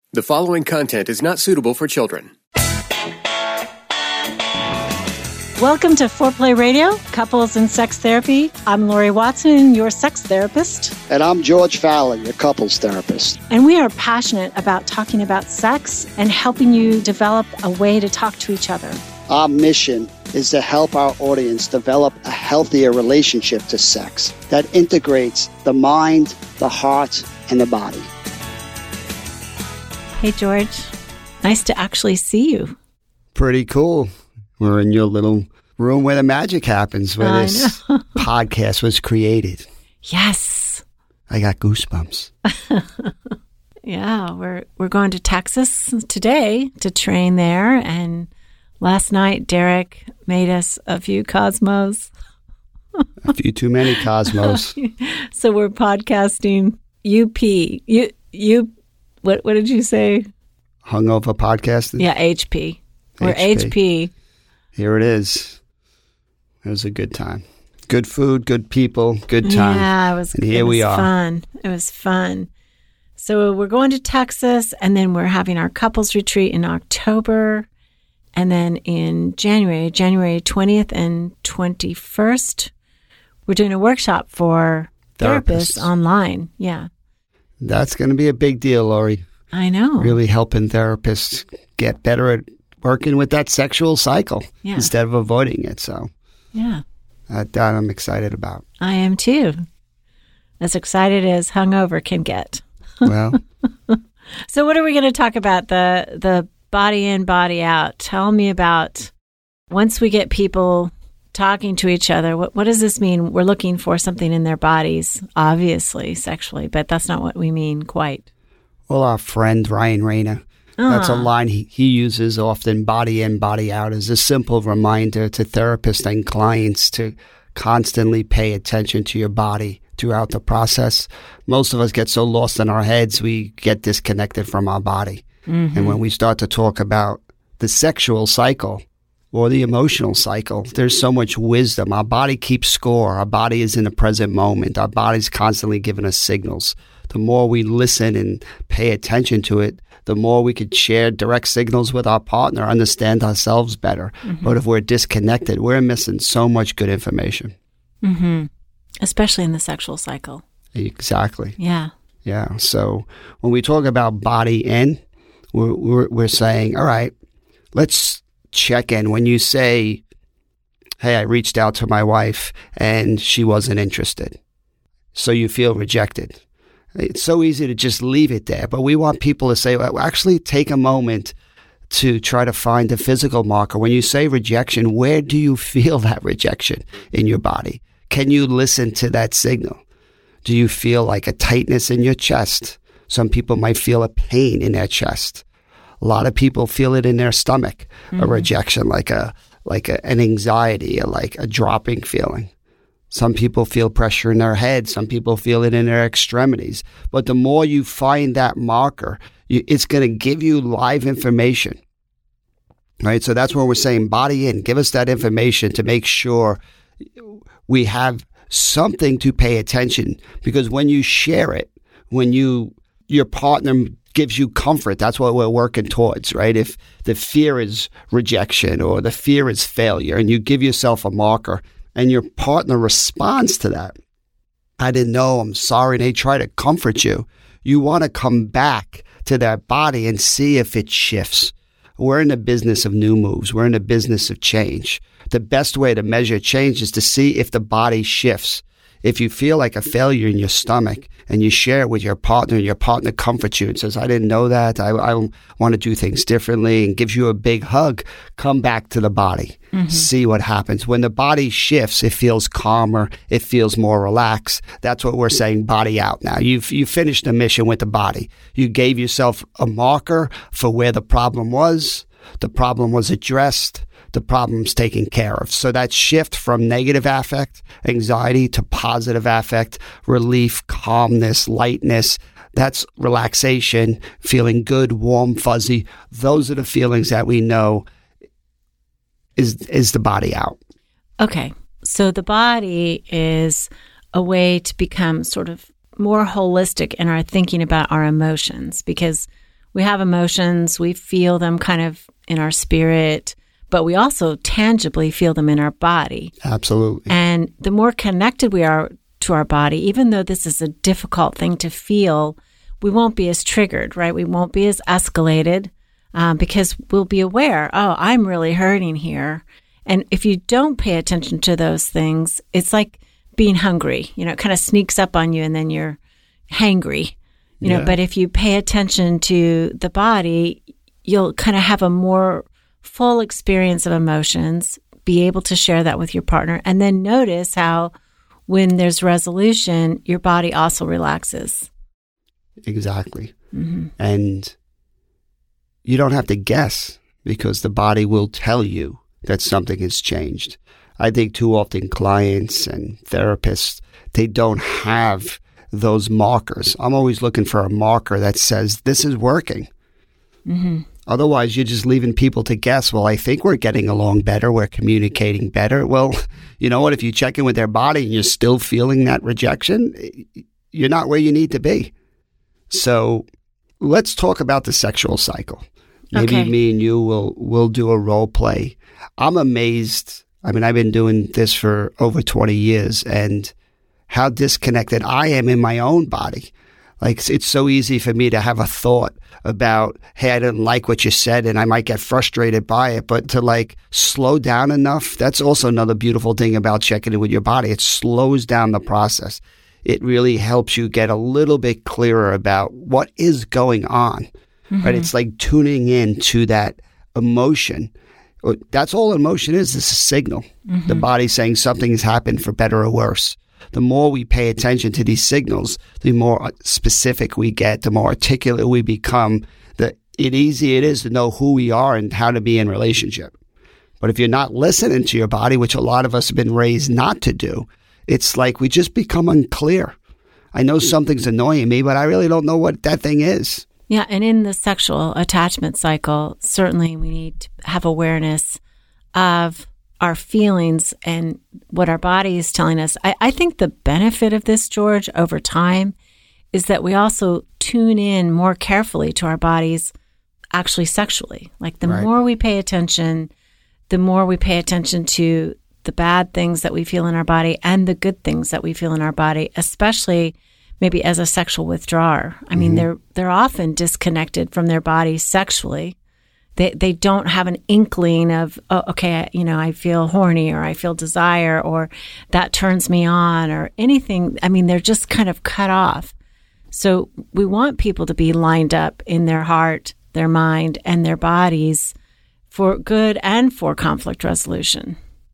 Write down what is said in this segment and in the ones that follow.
The following content is not suitable for children. Welcome to Foreplay Radio, Couples and Sex Therapy. I'm Lori Watson, your sex therapist. And I'm George Fallon, your couples therapist. And we are passionate about talking about sex and helping you develop a way to talk to each other. Our mission is to help our audience develop a healthier relationship to sex that integrates the mind, the heart, and the body. Hey, George. Nice to actually see you. Pretty cool. We're in your little room where the magic happens, where this podcast was created. Yes. I got goosebumps. Yeah, we're going to Texas today to train there, and last night Derek made us a few Cosmos. A few too many Cosmos. So we're podcasting What did you say? Hungover podcasting? Yeah, HP. We're HP. Here it is. It was a good time. Good food, good people, good time. Yeah, it was. And here we are. Fun. It was fun. So we're going to Texas, and then we're having our couples retreat in October, and then in January 20th and 21st, we're doing a workshop for therapists online. Yeah. That's going to be a big deal, Lori. I know. Really helping therapists get better at working with that sexual cycle instead of avoiding it. So, yeah, that I'm excited about. I am too. As excited as hungover can get. Well, so what are we going to talk about? The body in, body out. Tell me about once we get people talking to each other. What does this mean? We're looking for something in their bodies, obviously sexually, but that's not what we mean quite. Well, our friend Ryan Rayner, that's a line he uses often, body in, body out, as a simple reminder to therapists and clients to constantly pay attention to your body throughout the process. Most of us get so lost in our heads, we get disconnected from our body. Mm-hmm. And when we start to talk about the sexual cycle or the emotional cycle, there's so much wisdom. Our body keeps score. Our body is in the present moment. Our body's constantly giving us signals. The more we listen and pay attention to it, the more we could share direct signals with our partner, understand ourselves better. Mm-hmm. But if we're disconnected, we're missing so much good information. Mm-hmm. Especially in the sexual cycle. Exactly. Yeah. Yeah. So when we talk about body in, we're saying, all right, let's check in. When you say, hey, I reached out to my wife and she wasn't interested, so you feel rejected. It's so easy to just leave it there, but we want people to say, well, actually take a moment to try to find a physical marker. When you say rejection, where do you feel that rejection in your body? Can you listen to that signal? Do you feel like a tightness in your chest? Some people might feel a pain in their chest. A lot of people feel it in their stomach, a rejection, like an anxiety, like a dropping feeling. Some people feel pressure in their head. Some people feel it in their extremities. But the more you find that marker, it's going to give you live information, right? So that's where we're saying body in. Give us that information to make sure we have something to pay attention. Because when you share it, when your partner gives you comfort, that's what we're working towards, right? If the fear is rejection or the fear is failure, and you give yourself a marker, and your partner responds to that, I didn't know, I'm sorry, they try to comfort you. You want to come back to that body and see if it shifts. We're in the business of new moves. We're in the business of change. The best way to measure change is to see if the body shifts. If you feel like a failure in your stomach and you share it with your partner comforts you and says, I didn't know that, I want to do things differently, and gives you a big hug, come back to the body. Mm-hmm. See what happens. When the body shifts, it feels calmer, it feels more relaxed. That's what we're saying, body out now. You finished the mission with the body. You gave yourself a marker for where the problem was. The problem was addressed. The problem's taken care of. So that shift from negative affect, anxiety, to positive affect, relief, calmness, lightness, that's relaxation, feeling good, warm, fuzzy. Those are the feelings that we know is the body out. Okay. So the body is a way to become sort of more holistic in our thinking about our emotions, because we have emotions, we feel them kind of in our spirit, but we also tangibly feel them in our body. Absolutely. And the more connected we are to our body, even though this is a difficult thing to feel, we won't be as triggered, right? We won't be as escalated because we'll be aware, oh, I'm really hurting here. And if you don't pay attention to those things, it's like being hungry. It kind of sneaks up on you and then you're hangry. But if you pay attention to the body, you'll kind of have a more full experience of emotions, be able to share that with your partner, and then notice how when there's resolution, your body also relaxes. Exactly. Mm-hmm. And you don't have to guess because the body will tell you that something has changed. I think too often clients and therapists, they don't have those markers. I'm always looking for a marker that says this is working. Mm-hmm. Otherwise, you're just leaving people to guess, well, I think we're getting along better. We're communicating better. Well, you know what? If you check in with their body and you're still feeling that rejection, you're not where you need to be. So let's talk about the sexual cycle. Maybe me and you will do a role play. I'm amazed. I mean, I've been doing this for over 20 years and how disconnected I am in my own body. Like, it's so easy for me to have a thought about, hey, I didn't like what you said and I might get frustrated by it, but to slow down enough, that's also another beautiful thing about checking in with your body. It slows down the process. It really helps you get a little bit clearer about what is going on, right? It's like tuning in to that emotion. That's all emotion is a signal. The body saying something's happened for better or worse. The more we pay attention to these signals, the more specific we get, the more articulate we become, the easier it is to know who we are and how to be in relationship. But if you're not listening to your body, which a lot of us have been raised not to do, it's like we just become unclear. I know something's annoying me, but I really don't know what that thing is. Yeah, and in the sexual attachment cycle, certainly we need to have awareness of our feelings and what our body is telling us. I think the benefit of this, George, over time is that we also tune in more carefully to our bodies actually sexually. Like the more we pay attention, the more we pay attention to the bad things that we feel in our body and the good things that we feel in our body, especially maybe as a sexual withdrawer. I mean, they're often disconnected from their bodies sexually. They don't have an inkling of, oh, okay, I feel horny or I feel desire or that turns me on or anything. I mean, they're just kind of cut off. So we want people to be lined up in their heart, their mind, and their bodies for good and for conflict resolution.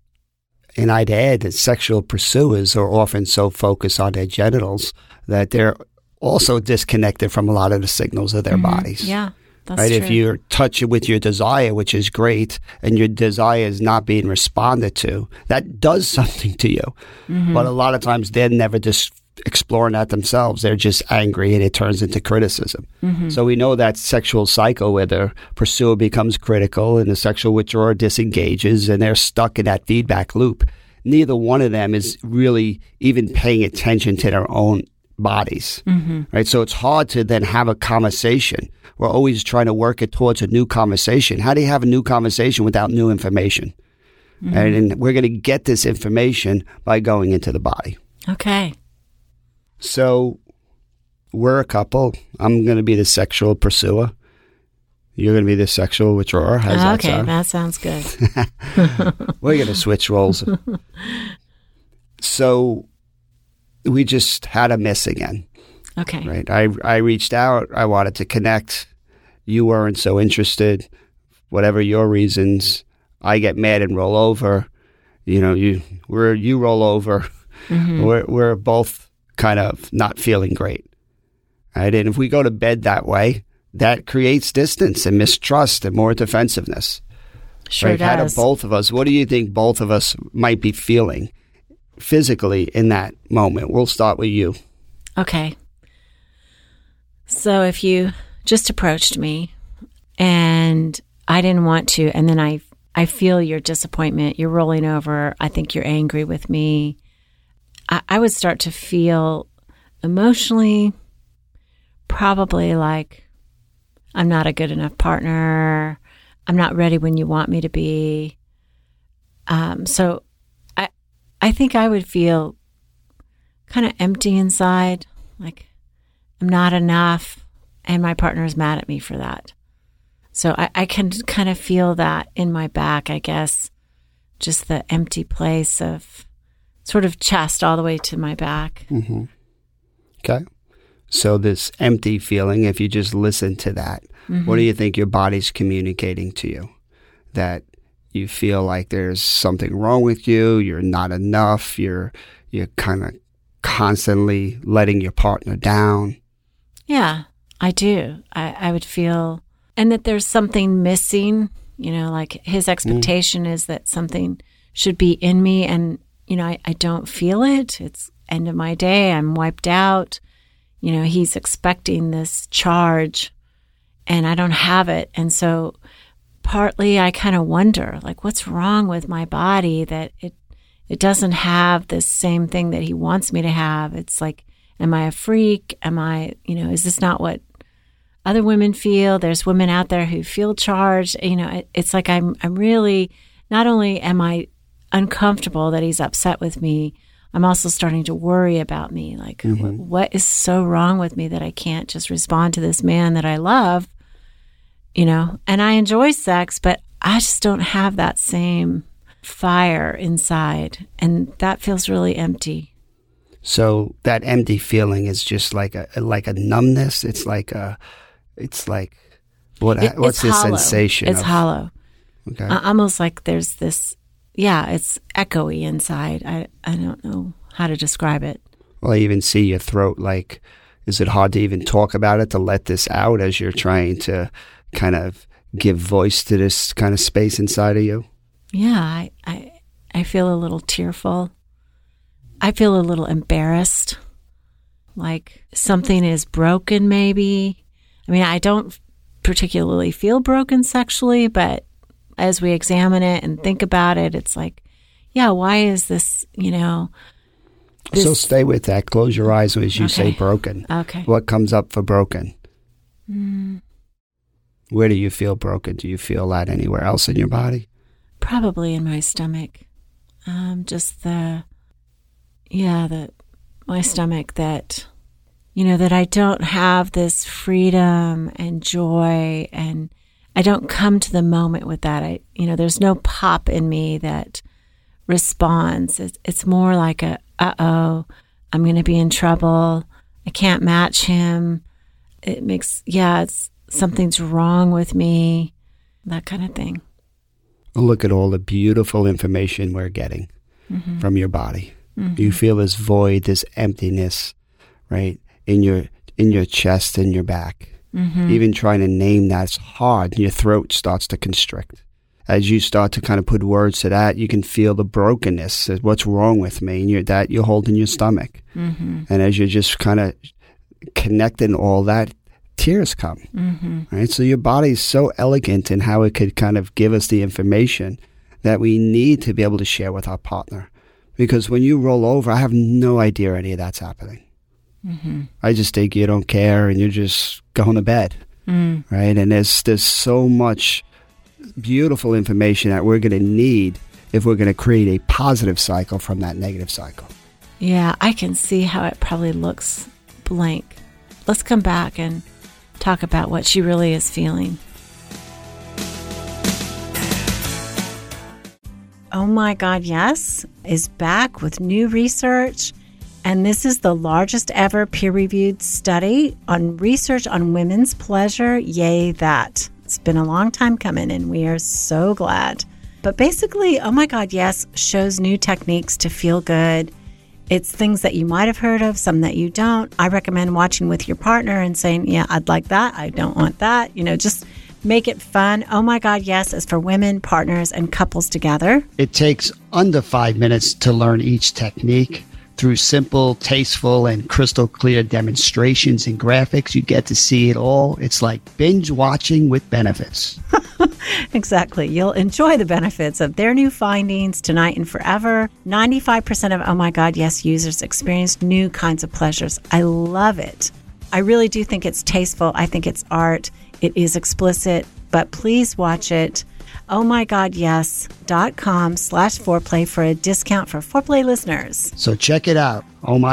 And I'd add that sexual pursuers are often so focused on their genitals that they're also disconnected from a lot of the signals of their bodies. Yeah. That's right. True. If you're touching with your desire, which is great, and your desire is not being responded to, that does something to you. But a lot of times they're never just exploring that themselves. They're just angry and it turns into criticism. So we know that sexual cycle where the pursuer becomes critical and the sexual withdrawer disengages and they're stuck in that feedback loop. Neither one of them is really even paying attention to their own bodies, right? So it's hard to then have a conversation. We're always trying to work it towards a new conversation. How do you have a new conversation without new information? And we're going to get this information by going into the body. Okay. So we're a couple. I'm going to be the sexual pursuer. You're going to be the sexual withdrawer. How's that sound? That sounds good. We're going to switch roles. So we just had a miss again. Okay. Right. I reached out. I wanted to connect. You weren't so interested. Whatever your reasons, I get mad and roll over. You roll over. We're both kind of not feeling great. Right. And if we go to bed that way, that creates distance and mistrust and more defensiveness. Sure right? does. How do both of us? What do you think both of us might be feeling physically in that moment? We'll start with you. Okay. So if you just approached me and I didn't want to, and then I feel your disappointment, you're rolling over, I think you're angry with me, I would start to feel emotionally probably like I'm not a good enough partner. I'm not ready when you want me to be. So I think I would feel kind of empty inside, like I'm not enough, and my partner is mad at me for that. So I can kind of feel that in my back, I guess, just the empty place of sort of chest all the way to my back. Mm-hmm. Okay. So this empty feeling, if you just listen to that, what do you think your body's communicating to you? That you feel like there's something wrong with you, you're not enough, you're kind of constantly letting your partner down. Yeah, I do. I would feel, and that there's something missing, like his expectation is that something should be in me, and, I don't feel it. It's end of my day. I'm wiped out. He's expecting this charge, and I don't have it. And so partly I kind of wonder, like, what's wrong with my body that it doesn't have this same thing that he wants me to have? It's like, am I a freak? Am I, is this not what other women feel? There's women out there who feel charged. It's like I'm really, not only am I uncomfortable that he's upset with me, I'm also starting to worry about me. Like, what is so wrong with me that I can't just respond to this man that I love? And I enjoy sex, but I just don't have that same fire inside. And that feels really empty. So that empty feeling is just like a numbness. It's like what's the sensation? It's hollow. Okay. Almost like there's this, it's echoey inside. I don't know how to describe it. Well, I even see your throat. Like, is it hard to even talk about it, to let this out as you're trying to kind of give voice to this kind of space inside of you? Yeah, I feel a little tearful. I feel a little embarrassed, like something is broken maybe. I mean, I don't particularly feel broken sexually, but as we examine it and think about it, it's like, why is this, So stay with that. Close your eyes as you say broken. Okay. What comes up for broken? Where do you feel broken? Do you feel that anywhere else in your body? Probably in my stomach. Just my stomach that, that I don't have this freedom and joy, and I don't come to the moment with that. There's no pop in me that responds. It's more like I'm going to be in trouble. I can't match him. It makes, it's something's wrong with me, that kind of thing. Well, look at all the beautiful information we're getting from your body. You feel this void, this emptiness, right, in your chest and your back. Even trying to name that's hard. Your throat starts to constrict. As you start to kind of put words to that, you can feel the brokenness. What's wrong with me? And you hold in your stomach. And as you're just kind of connecting all that, tears come. Right? So your body is so elegant in how it could kind of give us the information that we need to be able to share with our partner. Because when you roll over, I have no idea any of that's happening. I just think you don't care and you're just going to bed. Right? And there's so much beautiful information that we're going to need if we're going to create a positive cycle from that negative cycle. Yeah, I can see how it probably looks blank. Let's come back and talk about what she really is feeling. Oh My God, Yes is back with new research. And this is the largest ever peer-reviewed study on research on women's pleasure. Yay, that. It's been a long time coming, and we are so glad. But basically, Oh My God, Yes shows new techniques to feel good. It's things that you might have heard of, some that you don't. I recommend watching with your partner and saying, yeah, I'd like that. I don't want that. Just make it fun. Oh My God, Yes is for women, partners, and couples together. It takes under 5 minutes to learn each technique. Through simple, tasteful, and crystal clear demonstrations and graphics, you get to see it all. It's like binge watching with benefits. Exactly. You'll enjoy the benefits of their new findings tonight and forever. 95% of Oh My God, Yes users experienced new kinds of pleasures. I love it. I really do think it's tasteful. I think it's art. It is explicit, but please watch it. ohmygodyes.com/foreplay for a discount for Foreplay listeners. So check it out.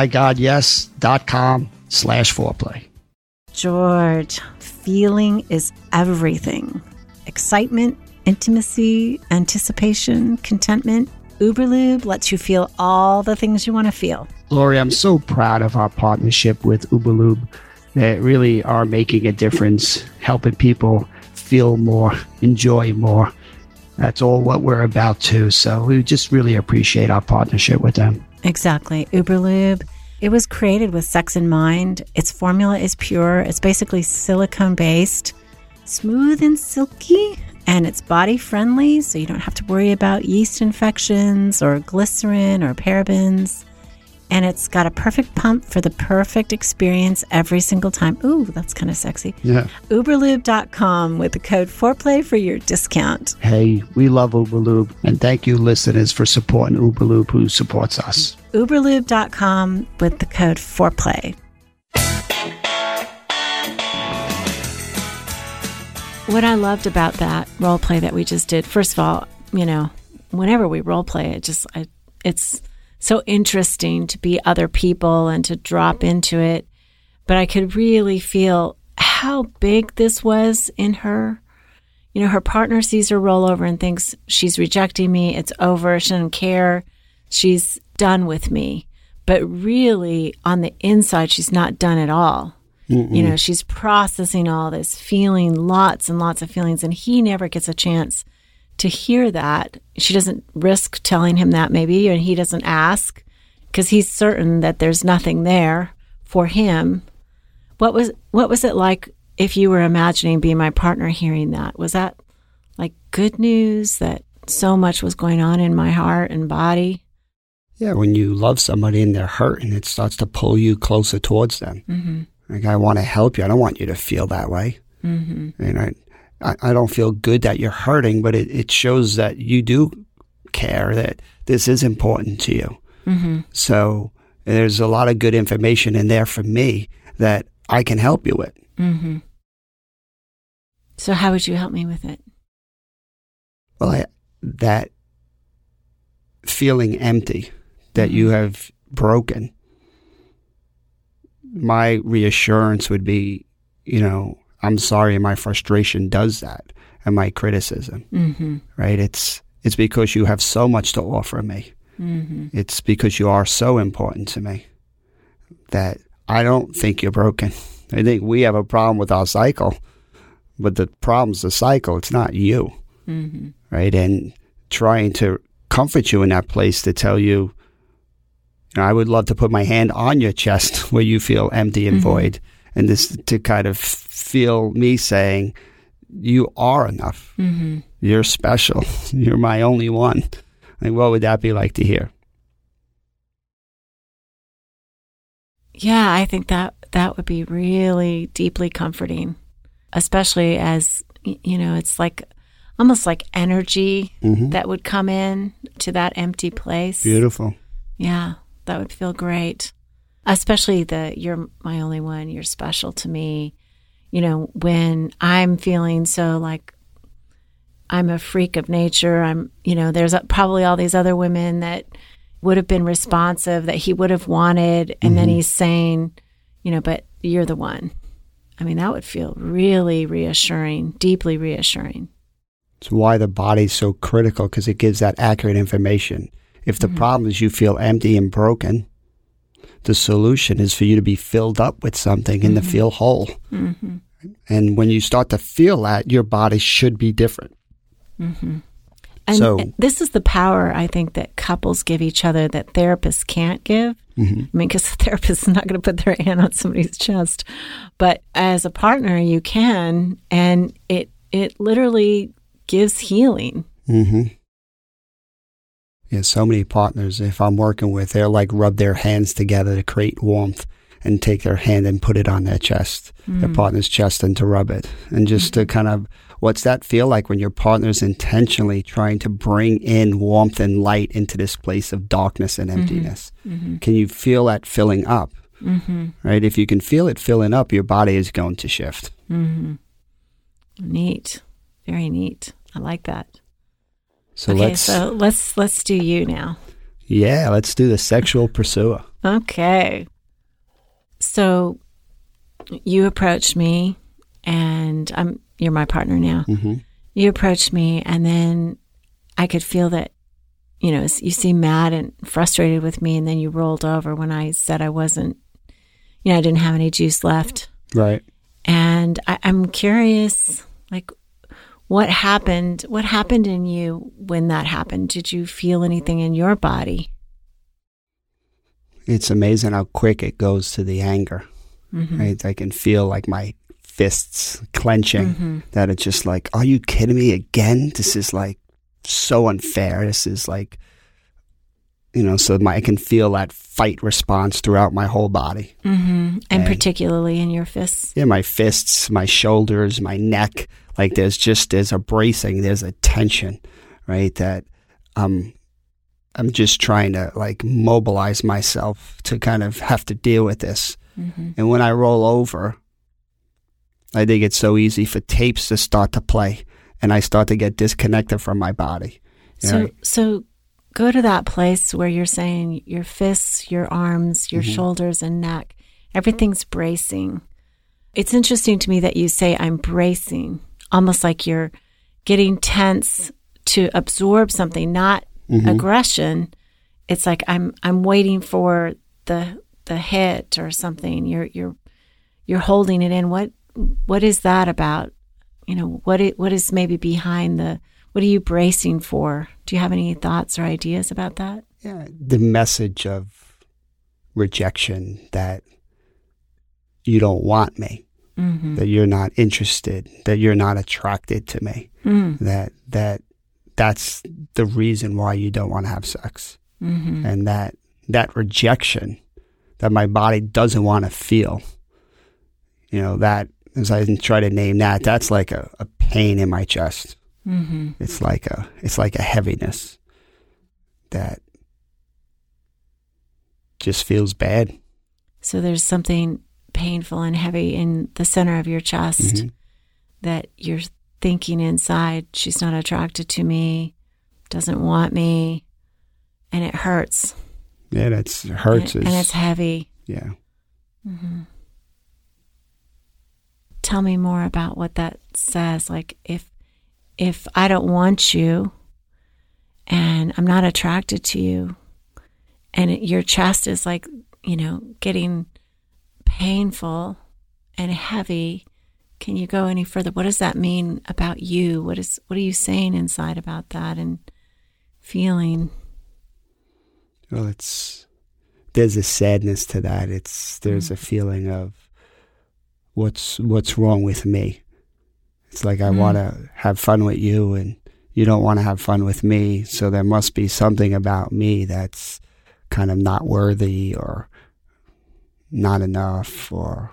ohmygodyes.com/foreplay. George, feeling is everything. Excitement, intimacy, anticipation, contentment. Uberlube lets you feel all the things you want to feel. Lori, I'm so proud of our partnership with Uberlube. They really are making a difference, helping people feel more, enjoy more. That's all what we're about too. So we just really appreciate our partnership with them. Exactly. Uberlube. It was created with sex in mind. Its formula is pure. It's basically silicone-based, smooth and silky, and it's body-friendly, so you don't have to worry about yeast infections or glycerin or parabens. And it's got a perfect pump for the perfect experience every single time. Ooh, that's kind of sexy. Yeah. Uberlube.com with the code FOREPLAY for your discount. Hey, we love Uberlube, and thank you, listeners, for supporting Uberlube, who supports us. Uberlube.com with the code FOREPLAY. What I loved about that role play that we just did, first of all, whenever we role play, it's so interesting to be other people and to drop into it. But I could really feel how big this was in her. Her partner sees her roll over and thinks she's rejecting me. It's over. She doesn't care. She's done with me. But really, on the inside, she's not done at all. Mm-mm. She's processing all this, feeling lots and lots of feelings, and he never gets a chance to hear that. She doesn't risk telling him that maybe, and he doesn't ask because he's certain that there's nothing there for him. What was it like if you were imagining being my partner hearing that? Was that like good news that so much was going on in my heart and body? Yeah, when you love somebody and they're hurting, it starts to pull you closer towards them. Mm-hmm. Like, I want to help you. I don't want you to feel that way. Mm-hmm. I don't feel good that you're hurting, but it shows that you do care, that this is important to you. Mm-hmm. So there's a lot of good information in there for me that I can help you with. Mm-hmm. So how would you help me with it? Well, that feeling empty, that you have broken, my reassurance would be, I'm sorry, my frustration does that, and my criticism, mm-hmm. right? It's because you have so much to offer me. Mm-hmm. It's because you are so important to me that I don't think you're broken. I think we have a problem with our cycle, but the problem's the cycle. It's not you, mm-hmm. right? And trying to comfort you in that place to tell you, I would love to put my hand on your chest where you feel empty and mm-hmm. void, and this to kind of feel me saying, you are enough. Mm-hmm. You're special. You're my only one. Like, what would that be like to hear? Yeah, I think that would be really deeply comforting, especially as, it's like almost like energy mm-hmm. that would come in to that empty place. Beautiful. Yeah. That would feel great, especially you're my only one, you're special to me. When I'm feeling so like I'm a freak of nature, there's probably all these other women that would have been responsive, that he would have wanted, and mm-hmm. then he's saying, but you're the one. That would feel really reassuring, deeply reassuring. It's why the body's so critical, because it gives that accurate information. If the mm-hmm. problem is you feel empty and broken, the solution is for you to be filled up with something mm-hmm. and to feel whole. Mm-hmm. And when you start to feel that, your body should be different. Mm-hmm. And this is the power, I think, that couples give each other that therapists can't give. Mm-hmm. Because the therapist is not going to put their hand on somebody's chest. But as a partner, you can, and it literally gives healing. Mm-hmm. Yeah, so many partners, if I'm working with, they'll rub their hands together to create warmth and take their hand and put it on their chest, their partner's chest, and to rub it. And just to kind of, what's that feel like when your partner's intentionally trying to bring in warmth and light into this place of darkness and emptiness? Mm-hmm. Can you feel that filling up? Mm-hmm. Right? If you can feel it filling up, your body is going to shift. Mm-hmm. Neat. Very neat. I like that. So Okay, let's do you now. Yeah, let's do the sexual pursuer. Okay. So you approached me, and you're my partner now. Mm-hmm. You approached me, and then I could feel that, you seemed mad and frustrated with me, and then you rolled over when I said I wasn't, I didn't have any juice left. Right. And I'm curious, like, what happened? What happened in you when that happened? Did you feel anything in your body? It's amazing how quick it goes to the anger. Mm-hmm. Right? I can feel like my fists clenching, Mm-hmm. that it's just like, are you kidding me again? This is like so unfair. This is like, so I can feel that fight response throughout my whole body. Mm-hmm. And particularly in your fists? Yeah, my fists, my shoulders, my neck. Like there's a bracing, there's a tension, right? That I'm just trying to like mobilize myself to kind of have to deal with this. Mm-hmm. And when I roll over, I think it's so easy for tapes to start to play, and I start to get disconnected from my body. So go to that place where you're saying your fists, your arms, your Mm-hmm. shoulders and neck, everything's bracing. It's interesting to me that you say I'm bracing, almost like you're getting tense to absorb something, not Mm-hmm. aggression. It's like I'm waiting for the hit or something. You're holding it in. What is that about? What is maybe behind what are you bracing for? Do you have any thoughts or ideas about that? Yeah, the message of rejection, that you don't want me, Mm-hmm. that you're not interested, that you're not attracted to me, that's the reason why you don't want to have sex. Mm-hmm. And that rejection that my body doesn't want to feel, that, as I try to name that's like a pain in my chest. Mm-hmm. It's like a heaviness that just feels bad. So there's something painful and heavy in the center of your chest Mm-hmm. that you're thinking inside, she's not attracted to me, doesn't want me, and it hurts. Yeah, it hurts. And it's heavy. Yeah. Mm-hmm. Tell me more about what that says. Like if I don't want you and I'm not attracted to you and your chest is like, getting painful and heavy, can you go any further? What does that mean about you? What are you saying inside about that and feeling? Well, there's a sadness to that. There's a feeling of what's wrong with me. It's like I want to have fun with you and you don't want to have fun with me. So there must be something about me that's kind of not worthy or not enough, or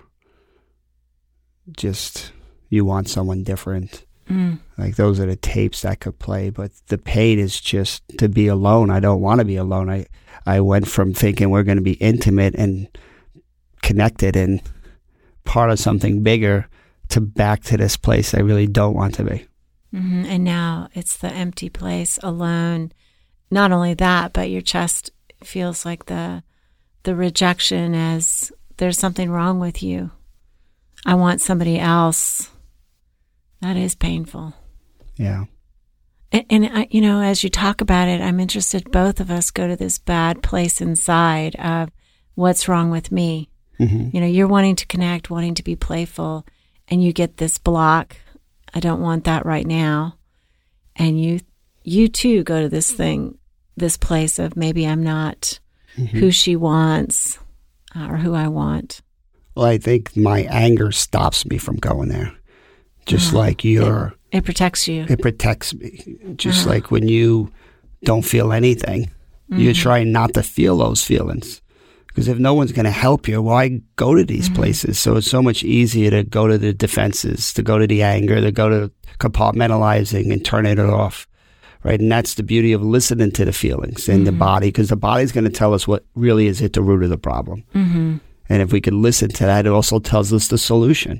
just you want someone different. Like those are the tapes that could play, but the pain is just to be alone. I don't want to be alone. I went from thinking we're going to be intimate and connected and part of something bigger to back to this place I really don't want to be. Mm-hmm. And now it's the empty place, alone. Not only that, but your chest feels like the rejection as there's something wrong with you. I want somebody else. That is painful. Yeah. And as you talk about it, I'm interested both of us go to this bad place inside of what's wrong with me. Mm-hmm. You're wanting to connect, wanting to be playful, and you get this block. I don't want that right now. And you too go to this place of maybe I'm not who she wants or who I want. Well, I think my anger stops me from going there. Just like It protects you. It protects me. Just like when you don't feel anything, you're trying not to feel those feelings. Because if no one's going to help you, why go to these places? So it's so much easier to go to the defenses, to go to the anger, to go to compartmentalizing and turning it off, right? And that's the beauty of listening to the feelings in the body, because the body's going to tell us what really is at the root of the problem. Mm-hmm. And if we could listen to that, it also tells us the solution.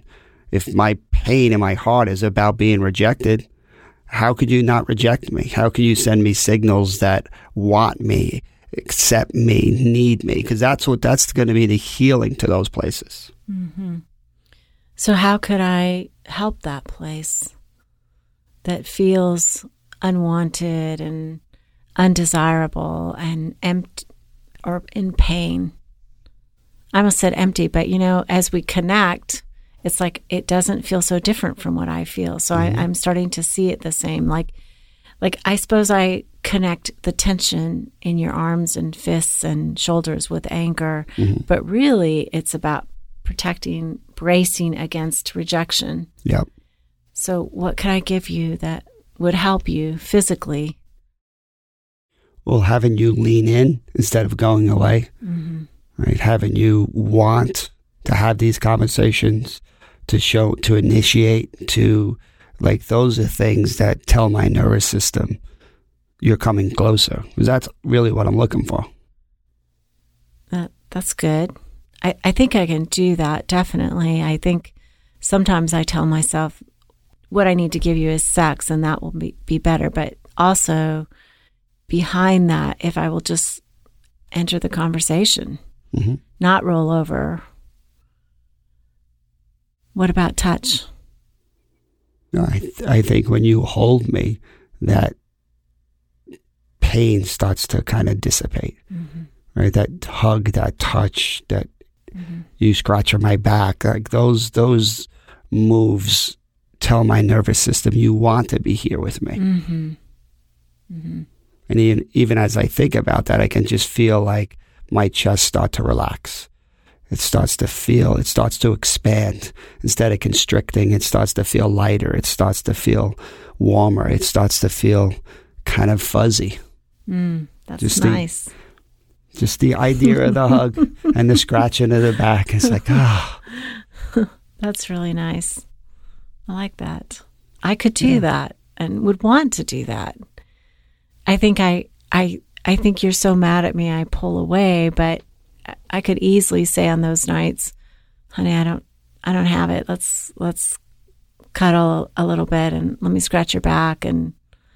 if my pain in my heart is about being rejected, how could you not reject me? How could you send me signals that want me, accept me, need me? Because that's going to be the healing to those places. Mm-hmm. So how could I help that place that feels unwanted and undesirable and empty or in pain? I almost said empty, but as we connect, it's like it doesn't feel so different from what I feel. So I'm starting to see it the same. Like I suppose I connect the tension in your arms and fists and shoulders with anger, but really it's about protecting, bracing against rejection. Yep. So what can I give you that would help you physically? Well, having you lean in instead of going away, right? Having you want to have these conversations, to initiate, those are things that tell my nervous system you're coming closer. Because that's really what I'm looking for. That's good. I think I can do that, definitely. I think sometimes I tell myself what I need to give you is sex and that will be better. But also behind that, if I will just enter the conversation, not roll over. What about touch? I think when you hold me, that pain starts to kind of dissipate, right? That hug, that touch, that you scratch on my back, like those moves tell my nervous system you want to be here with me. And even as I think about that, I can just feel like my chest start to relax. It starts to expand. Instead of constricting, it starts to feel lighter. It starts to feel warmer. It starts to feel kind of fuzzy. That's just nice. Just the idea of the hug and the scratching of the back. It's like, That's really nice. I like that. I could do that and would want to do that. I think I think you're so mad at me I pull away, but I could easily say on those nights, honey, I don't have it. Let's cuddle a little bit and let me scratch your back and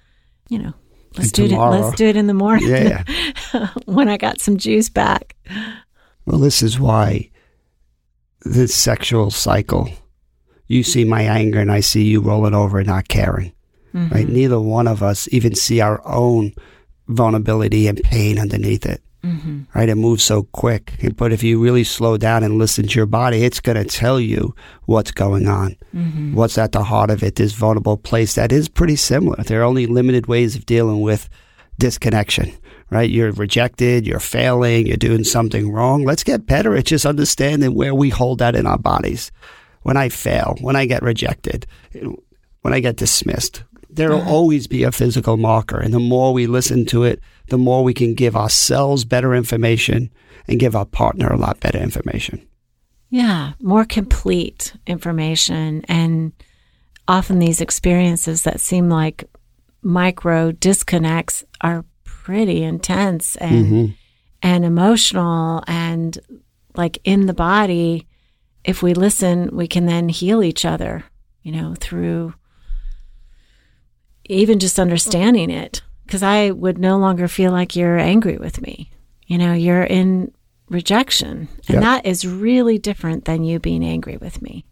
let's do it in the morning. Yeah. When I got some juice back. Well, this is why this sexual cycle, you see my anger and I see you rolling over and not caring. Right? Neither one of us even see our own vulnerability and pain underneath it. Right? It moves so quick. But if you really slow down and listen to your body, it's going to tell you what's going on, what's at the heart of it, this vulnerable place that is pretty similar. There are only limited ways of dealing with disconnection, right? You're rejected, you're failing, you're doing something wrong. Let's get better at just understanding where we hold that in our bodies. When I fail, when I get rejected, when I get dismissed, there will always be a physical marker. And the more we listen to it, the more we can give ourselves better information and give our partner a lot better information. Yeah, more complete information. And often these experiences that seem like micro disconnects are pretty intense and emotional. And like in the body, if we listen, we can then heal each other, through even just understanding it. Because I would no longer feel like you're angry with me. You're in rejection. And that is really different than you being angry with me.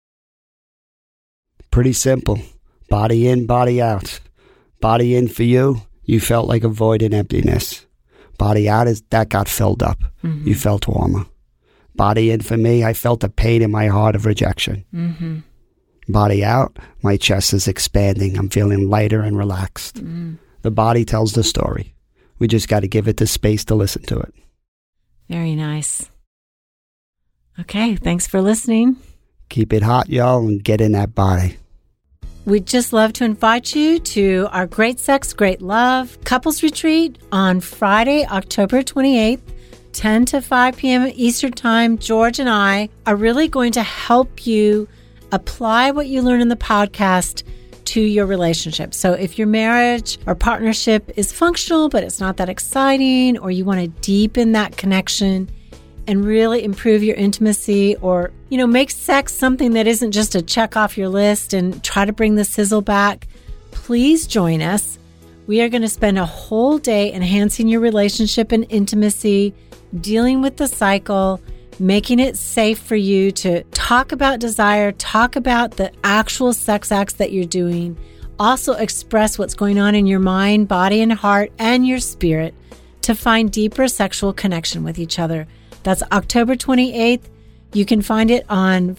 Pretty simple. Body in, body out. Body in for you, you felt like a void and emptiness. Body out, that got filled up. You felt warmer. Body in for me, I felt the pain in my heart of rejection. Body out, my chest is expanding. I'm feeling lighter and relaxed. The body tells the story. We just got to give it the space to listen to it. Very nice. Okay, thanks for listening. Keep it hot, y'all, and get in that body. We'd just love to invite you to our Great Sex, Great Love Couples Retreat on Friday, October 28th, 10 to 5 p.m. Eastern Time. George and I are really going to help you apply what you learn in the podcast to your relationship. So if your marriage or partnership is functional, but it's not that exciting, or you want to deepen that connection and really improve your intimacy, or, make sex something that isn't just a check off your list and try to bring the sizzle back, please join us. We are going to spend a whole day enhancing your relationship and intimacy, dealing with the cycle, making it safe for you to talk about desire, talk about the actual sex acts that you're doing, also express what's going on in your mind, body, and heart, and your spirit to find deeper sexual connection with each other. That's October 28th. You can find it on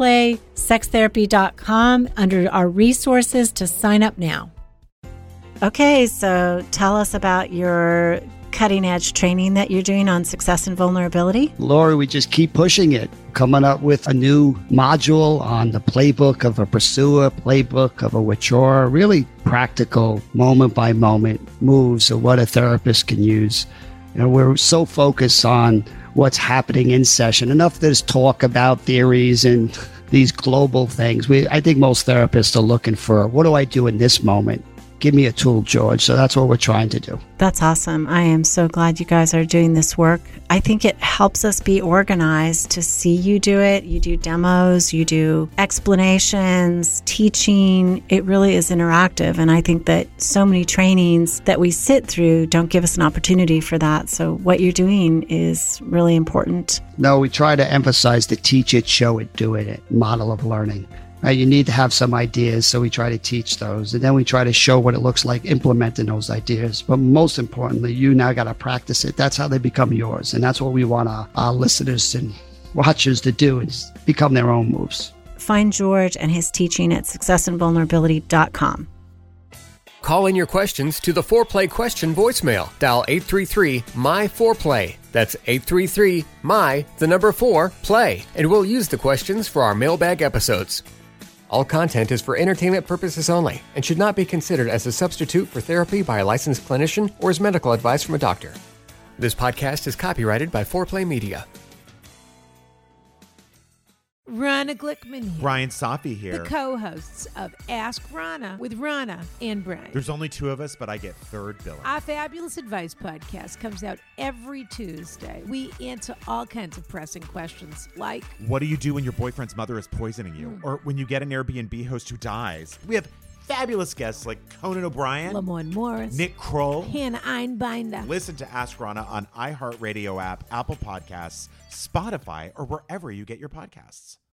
foreplaysextherapy.com under our resources to sign up now. Okay, so tell us about your cutting edge training that you're doing on success and vulnerability. Lori, we just keep pushing it, coming up with a new module on the playbook of a pursuer, playbook of a withdrawer, really practical moment by moment moves of what a therapist can use. We're so focused on what's happening in session. Enough there's talk about theories and these global things. I think most therapists are looking for, what do I do in this moment? Give me a tool, George. So that's what we're trying to do. That's awesome. I am so glad you guys are doing this work. I think it helps us be organized to see you do it. You do demos, you do explanations, teaching. It really is interactive. And I think that so many trainings that we sit through don't give us an opportunity for that. So what you're doing is really important. No, we try to emphasize the teach it, show it, do it model of learning. You need to have some ideas, so we try to teach those. And then we try to show what it looks like implementing those ideas. But most importantly, you now got to practice it. That's how they become yours. And that's what we want our listeners and watchers to do, is become their own moves. Find George and his teaching at successandvulnerability.com. Call in your questions to the Foreplay question voicemail. Dial 833-MY-4PLAY. That's 833-MY-4-PLAY. And we'll use the questions for our mailbag episodes. All content is for entertainment purposes only and should not be considered as a substitute for therapy by a licensed clinician or as medical advice from a doctor. This podcast is copyrighted by Foreplay Media. Rana Glickman here. Brian Safi here. The co-hosts of Ask Rana with Rana and Brian. There's only two of us, but I get third billing. Our Fabulous Advice podcast comes out every Tuesday. We answer all kinds of pressing questions like, what do you do when your boyfriend's mother is poisoning you? Or when you get an Airbnb host who dies? We have fabulous guests like Conan O'Brien, Lamorne Morris, Nick Kroll, Hannah Einbinder. Listen to Ask Rana on iHeartRadio app, Apple Podcasts, Spotify, or wherever you get your podcasts.